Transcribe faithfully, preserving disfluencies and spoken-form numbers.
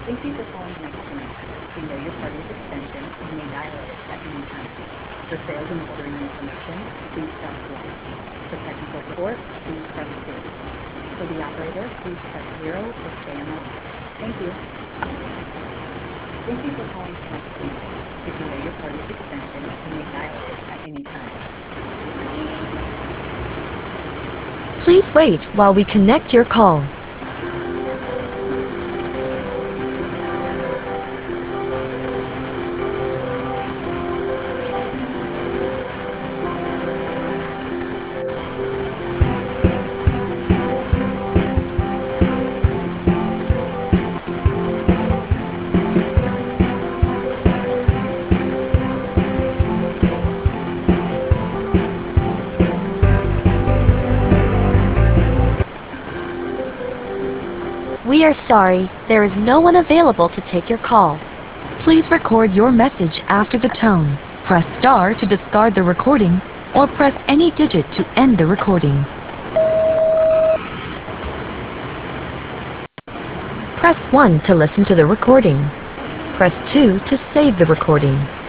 Thank you for calling Connect Connect. If you know your party's extension, you may dial it at any time. For sales and ordering information, please press one. For technical support, please press two. For the operator, please press zero or stay on the line. Thank you. Thank you for calling Connect Connect. If you know your party's extension, you may dial it at any time. Please wait while we connect your call. We are sorry, there is no one available to take your call. Please record your message after the tone. Press star to discard the recording, or press any digit to end the recording. Press one to listen to the recording. Press two to save the recording.